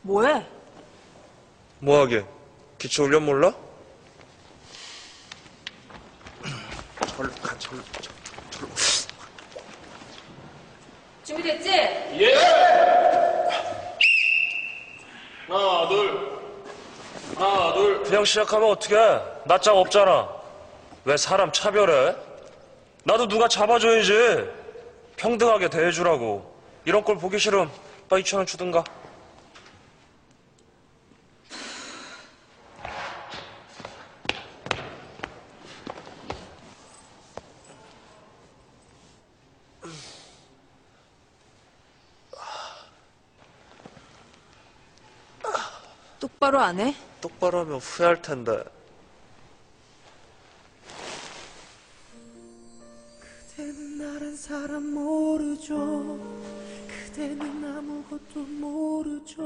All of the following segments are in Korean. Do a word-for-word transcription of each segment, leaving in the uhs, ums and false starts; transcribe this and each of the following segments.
뭐해? 뭐하게? 기초 훈련 몰라? 절로 가, 절로, 절로, 절로. 준비됐지? 예! 하나, 둘. 하나, 둘. 그냥 시작하면 어떡해? 낯짝 없잖아. 왜 사람 차별해? 나도 누가 잡아줘야지. 평등하게 대해주라고. 이런 걸 보기 싫음. 빨리 이천 원 주든가. 똑바로 안 해? 똑바로 하면 후회할 텐데. 그대는 나란 사람 모르죠. 그대는 아무것도 모르죠.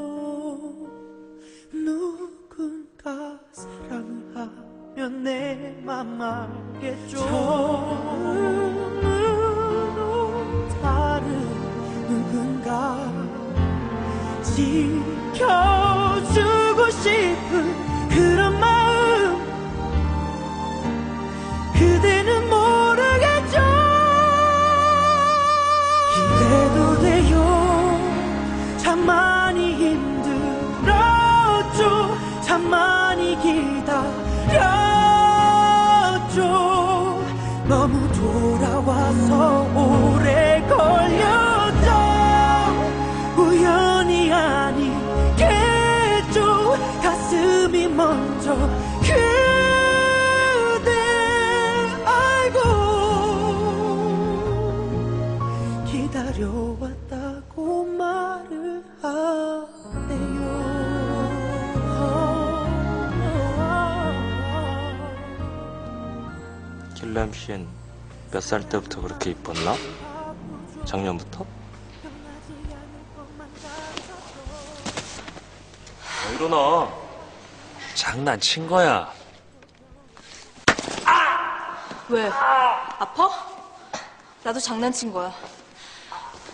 누군가 사랑을 하면 내 맘 알겠죠. 처음으로 다른 누군가 지켜주고 싶은 그런 마음 그대는 모르겠죠. 이래도 돼요. 참 많이 힘들었죠. 참 많이 기다렸죠. 너무 돌아와서 오래 걸렸죠. 우연이 아니겠죠. 가슴이 먼저 그대 알고 기다려왔다고 말을 하네요. 길람 씨는 몇 살 때부터 그렇게 이뻤나? 작년부터? 왜 일어나? 장난친 거야. 왜? 아파? 나도 장난친 거야.